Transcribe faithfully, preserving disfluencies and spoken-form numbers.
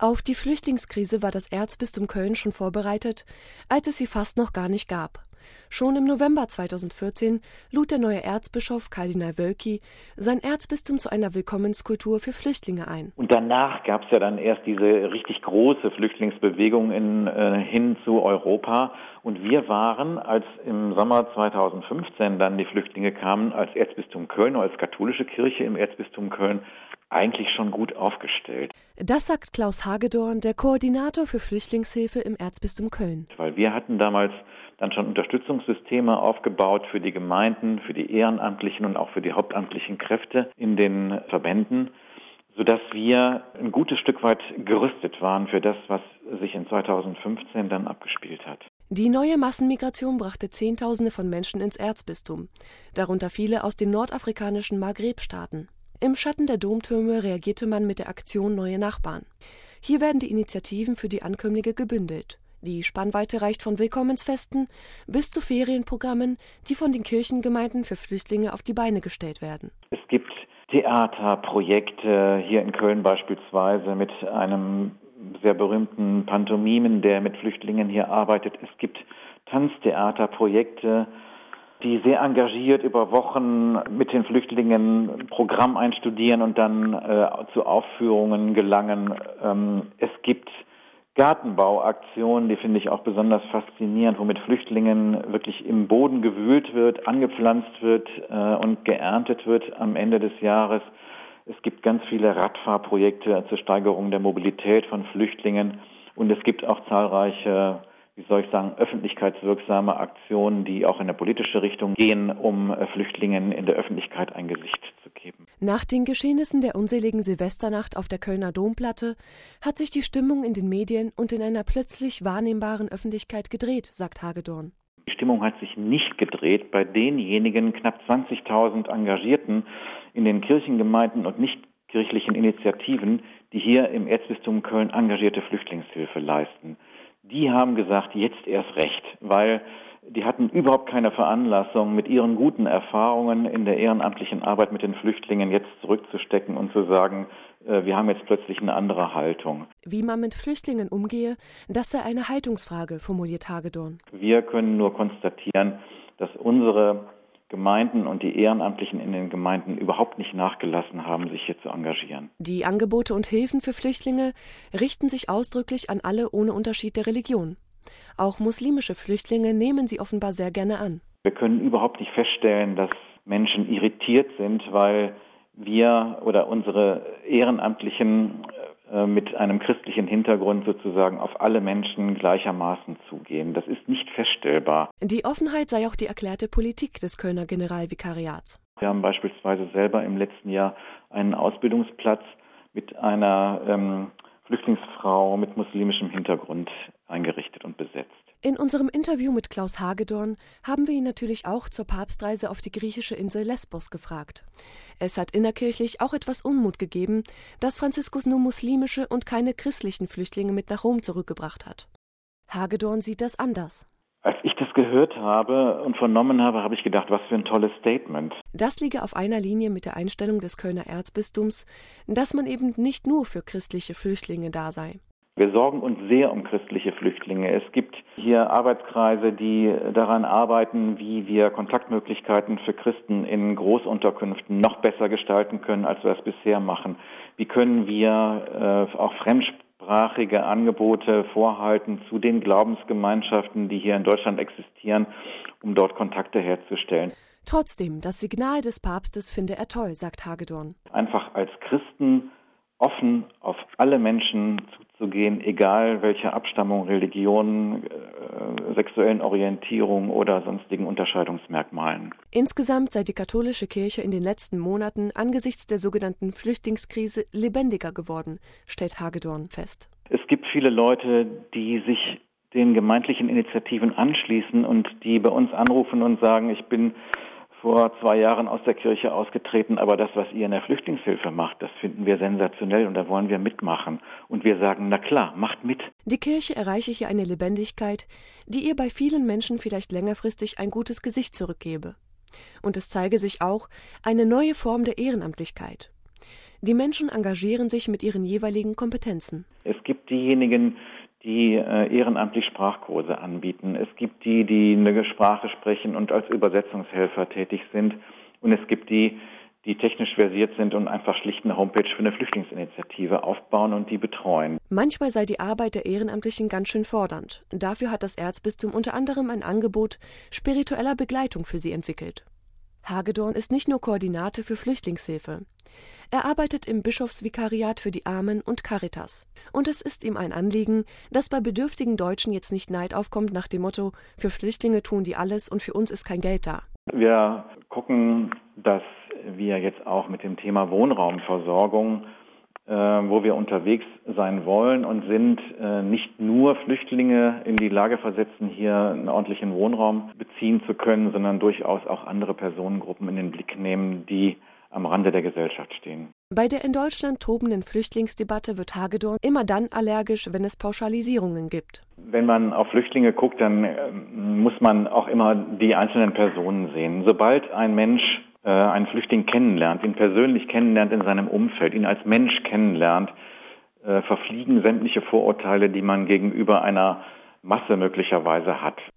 Auf die Flüchtlingskrise war das Erzbistum Köln schon vorbereitet, als es sie fast noch gar nicht gab. Schon im November zweitausendvierzehn lud der neue Erzbischof Kardinal Wölki sein Erzbistum zu einer Willkommenskultur für Flüchtlinge ein. Und danach gab es ja dann erst diese richtig große Flüchtlingsbewegung in, äh, hin zu Europa. Und wir waren, als im Sommer zweitausendfünfzehn dann die Flüchtlinge kamen, als Erzbistum Köln, als katholische Kirche im Erzbistum Köln, eigentlich schon gut aufgestellt. Das sagt Klaus Hagedorn, der Koordinator für Flüchtlingshilfe im Erzbistum Köln. Weil wir hatten damals dann schon Unterstützungssysteme aufgebaut für die Gemeinden, für die ehrenamtlichen und auch für die hauptamtlichen Kräfte in den Verbänden, sodass wir ein gutes Stück weit gerüstet waren für das, was sich in zweitausendfünfzehn dann abgespielt hat. Die neue Massenmigration brachte Zehntausende von Menschen ins Erzbistum, darunter viele aus den nordafrikanischen Maghreb-Staaten. Im Schatten der Domtürme reagierte man mit der Aktion Neue Nachbarn. Hier werden die Initiativen für die Ankömmlinge gebündelt. Die Spannweite reicht von Willkommensfesten bis zu Ferienprogrammen, die von den Kirchengemeinden für Flüchtlinge auf die Beine gestellt werden. Es gibt Theaterprojekte, hier in Köln beispielsweise mit einem sehr berühmten Pantomimen, der mit Flüchtlingen hier arbeitet. Es gibt Tanztheaterprojekte, die sehr engagiert über Wochen mit den Flüchtlingen Programm einstudieren und dann äh, zu Aufführungen gelangen. Ähm, es gibt Gartenbauaktionen, die finde ich auch besonders faszinierend, wo mit Flüchtlingen wirklich im Boden gewühlt wird, angepflanzt wird äh, und geerntet wird am Ende des Jahres. Es gibt ganz viele Radfahrprojekte zur Steigerung der Mobilität von Flüchtlingen und es gibt auch zahlreiche, wie soll ich sagen, öffentlichkeitswirksame Aktionen, die auch in eine politische Richtung gehen, um Flüchtlingen in der Öffentlichkeit ein Gesicht zu geben. Nach den Geschehnissen der unseligen Silvesternacht auf der Kölner Domplatte hat sich die Stimmung in den Medien und in einer plötzlich wahrnehmbaren Öffentlichkeit gedreht, sagt Hagedorn. Die Stimmung hat sich nicht gedreht bei denjenigen knapp zwanzigtausend Engagierten in den Kirchengemeinden und nichtkirchlichen Initiativen, die hier im Erzbistum Köln engagierte Flüchtlingshilfe leisten. Die haben gesagt, jetzt erst recht, weil die hatten überhaupt keine Veranlassung, mit ihren guten Erfahrungen in der ehrenamtlichen Arbeit mit den Flüchtlingen jetzt zurückzustecken und zu sagen, äh, wir haben jetzt plötzlich eine andere Haltung. Wie man mit Flüchtlingen umgehe, das sei eine Haltungsfrage, formuliert Hagedorn. Wir können nur konstatieren, dass unsere Gemeinden und die Ehrenamtlichen in den Gemeinden überhaupt nicht nachgelassen haben, sich hier zu engagieren. Die Angebote und Hilfen für Flüchtlinge richten sich ausdrücklich an alle ohne Unterschied der Religion. Auch muslimische Flüchtlinge nehmen sie offenbar sehr gerne an. Wir können überhaupt nicht feststellen, dass Menschen irritiert sind, weil wir oder unsere Ehrenamtlichen äh, mit einem christlichen Hintergrund sozusagen auf alle Menschen gleichermaßen zugehen. Das ist nicht feststellbar. Die Offenheit sei auch die erklärte Politik des Kölner Generalvikariats. Wir haben beispielsweise selber im letzten Jahr einen Ausbildungsplatz mit einer ähm, Flüchtlingsfrau mit muslimischem Hintergrund eingerichtet und besetzt. In unserem Interview mit Klaus Hagedorn haben wir ihn natürlich auch zur Papstreise auf die griechische Insel Lesbos gefragt. Es hat innerkirchlich auch etwas Unmut gegeben, dass Franziskus nur muslimische und keine christlichen Flüchtlinge mit nach Rom zurückgebracht hat. Hagedorn sieht das anders. Als ich das gehört habe und vernommen habe, habe ich gedacht, was für ein tolles Statement. Das liege auf einer Linie mit der Einstellung des Kölner Erzbistums, dass man eben nicht nur für christliche Flüchtlinge da sei. Wir sorgen uns sehr um christliche Flüchtlinge. Es gibt hier Arbeitskreise, die daran arbeiten, wie wir Kontaktmöglichkeiten für Christen in Großunterkünften noch besser gestalten können, als wir es bisher machen. Wie können wir äh, auch fremdsprachige Angebote vorhalten zu den Glaubensgemeinschaften, die hier in Deutschland existieren, um dort Kontakte herzustellen. Trotzdem, das Signal des Papstes finde er toll, sagt Hagedorn. Einfach als Christen offen auf alle Menschen zuzugehen, egal welche Abstammung, Religion, äh, sexuellen Orientierung oder sonstigen Unterscheidungsmerkmalen. Insgesamt sei die katholische Kirche in den letzten Monaten angesichts der sogenannten Flüchtlingskrise lebendiger geworden, stellt Hagedorn fest. Es gibt viele Leute, die sich den gemeindlichen Initiativen anschließen und die bei uns anrufen und sagen, ich bin vor zwei Jahren aus der Kirche ausgetreten, aber das, was ihr in der Flüchtlingshilfe macht, das finden wir sensationell und da wollen wir mitmachen. Und wir sagen, na klar, macht mit. Die Kirche erreiche hier eine Lebendigkeit, die ihr bei vielen Menschen vielleicht längerfristig ein gutes Gesicht zurückgebe. Und es zeige sich auch eine neue Form der Ehrenamtlichkeit. Die Menschen engagieren sich mit ihren jeweiligen Kompetenzen. Es gibt diejenigen, die äh, ehrenamtlich Sprachkurse anbieten. Es gibt die, die eine Sprache sprechen und als Übersetzungshelfer tätig sind. Und es gibt die, die technisch versiert sind und einfach schlicht eine Homepage für eine Flüchtlingsinitiative aufbauen und die betreuen. Manchmal sei die Arbeit der Ehrenamtlichen ganz schön fordernd. Dafür hat das Erzbistum unter anderem ein Angebot spiritueller Begleitung für sie entwickelt. Hagedorn ist nicht nur Koordinate für Flüchtlingshilfe. Er arbeitet im Bischofsvikariat für die Armen und Caritas. Und es ist ihm ein Anliegen, dass bei bedürftigen Deutschen jetzt nicht Neid aufkommt nach dem Motto, für Flüchtlinge tun die alles und für uns ist kein Geld da. Wir gucken, dass wir jetzt auch mit dem Thema Wohnraumversorgung, äh, wo wir unterwegs sein wollen und sind, äh, nicht nur Flüchtlinge in die Lage versetzen, hier einen ordentlichen Wohnraum beziehen zu können, sondern durchaus auch andere Personengruppen in den Blick nehmen, die am Rande der Gesellschaft stehen. Bei der in Deutschland tobenden Flüchtlingsdebatte wird Hagedorn immer dann allergisch, wenn es Pauschalisierungen gibt. Wenn man auf Flüchtlinge guckt, dann äh, muss man auch immer die einzelnen Personen sehen. Sobald ein Mensch äh, einen Flüchtling kennenlernt, ihn persönlich kennenlernt in seinem Umfeld, ihn als Mensch kennenlernt, äh, verfliegen sämtliche Vorurteile, die man gegenüber einer Masse möglicherweise hat.